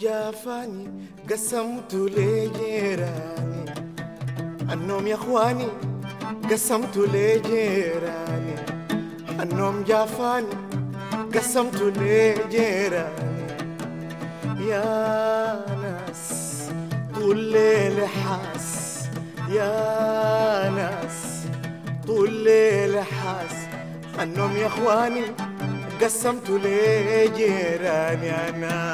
جافاني قسمت لجيراني، النوم يا اخواني قسمت لجيراني، النوم جافاني قسمت لجيراني. يا ناس طول ليل حاس، يا ناس طول ليل حاس، النوم يا اخواني قسمت لجيراني. انا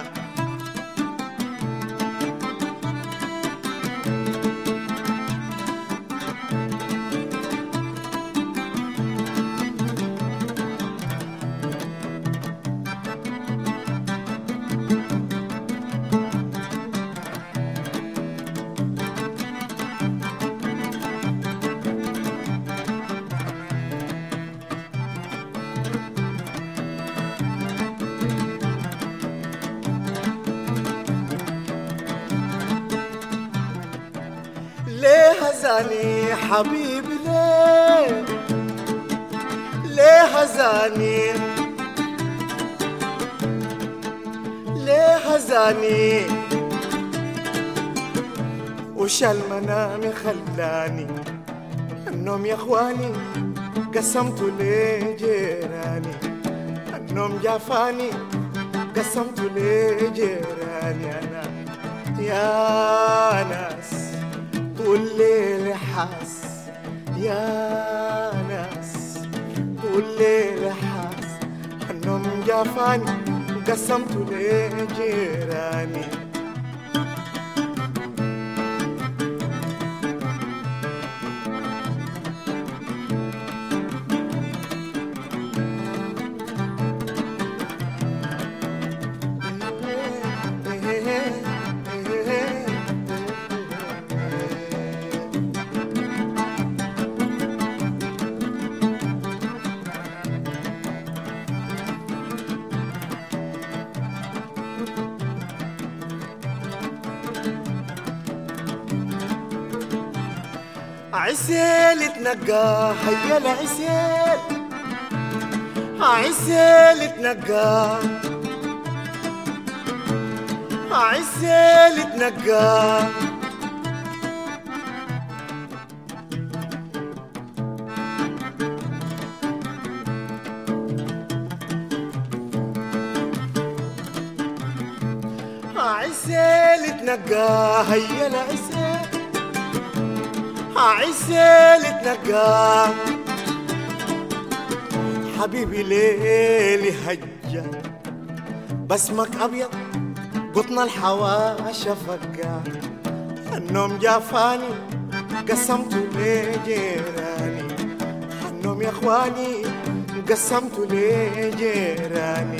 ليه هزاني حبيبي، ليه هزاني، ليه هزاني، وشال منامي خلاني، النوم يا اخواني قسمت لجيراني، النوم جافاني قسمت لجيراني. انا يا ناس طول ليل حاس، يا ناس طول ليل حاس، النوم جافاني قسمت لجيراني. عسيل تنقى هيا العسيل، عسيل تنقى، عسيل تنقى، عسيل تنقى هيا العسيل، عسيل تنقى، حبيبي ليلي هجة بسمك أبيض قطن الحواشة فقا، النوم جافاني قسمت لجيراني، النوم يا اخواني قسمت لجيراني.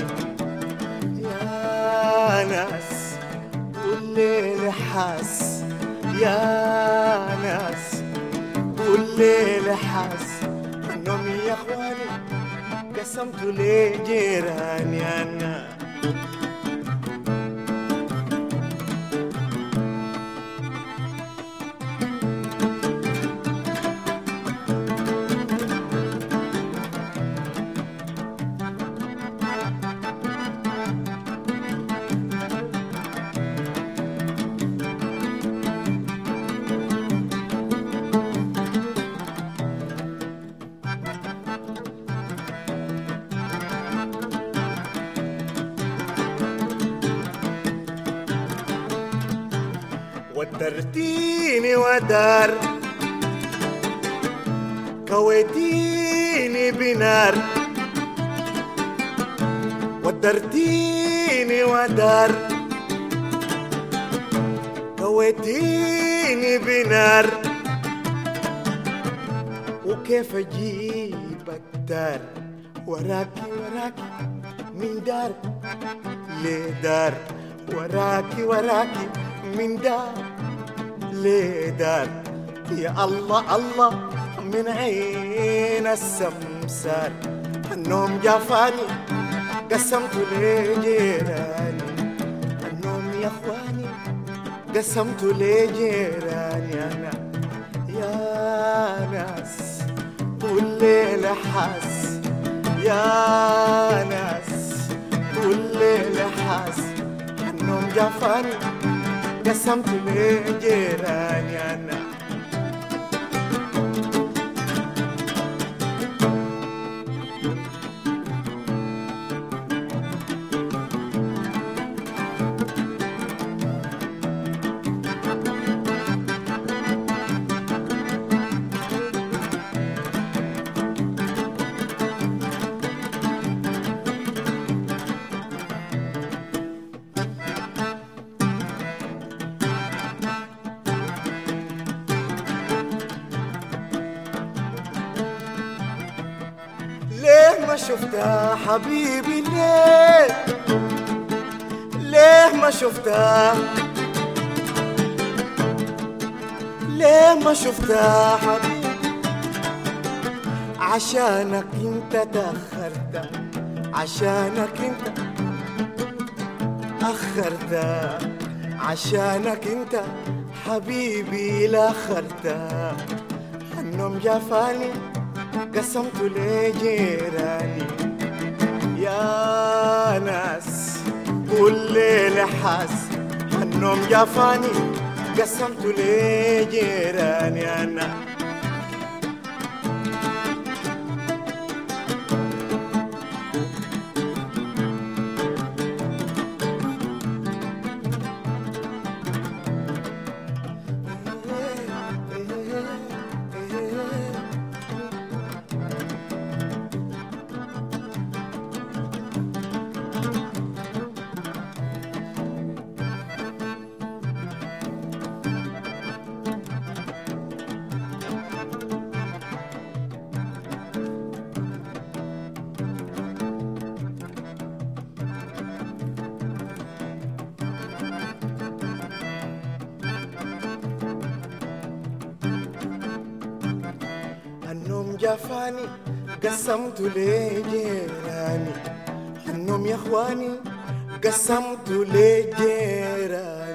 يا ناس والليل حاس، يا ناس والليل حاس، النوم يا اخواني قسمت لجيراني. انا ودرتيني ودار، كويتيني بنار، ودرتيني ودار، كويتيني بنار، وكيف اجيب الدار وراكي وراكي من دار لدار، وراكي وراكي من دار لدار. يا الله الله من عين السمسار، النوم جافاني قسمت لجيراني، النوم يا اخواني قسمت لجيراني. انا يا ناس طول ليل حاس، يا ناس طول ليل حاس، النوم جافاني قسمت لجيراني أنا. ليه ما شفتها حبيبي ليه؟ ليه ما شفتها؟ ليه ما شفتها حبيبي؟ عشانك انت تأخرت، عشانك انت أخرت، عشانك انت حبيبي الأخرت. النوم جافاني قسمت لجيراني يا ناس كل ليلة حاس. النوم جافاني قسمت لجيراني أنا. النوم جافاني قسمت لجيراني. النوم يا اخواني قسمت لجيراني.